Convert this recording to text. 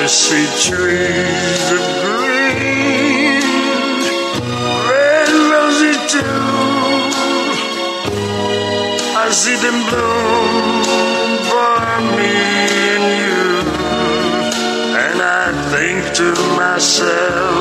I see trees of green, red rosy too. I see them bloom for me and you, and I think to myself,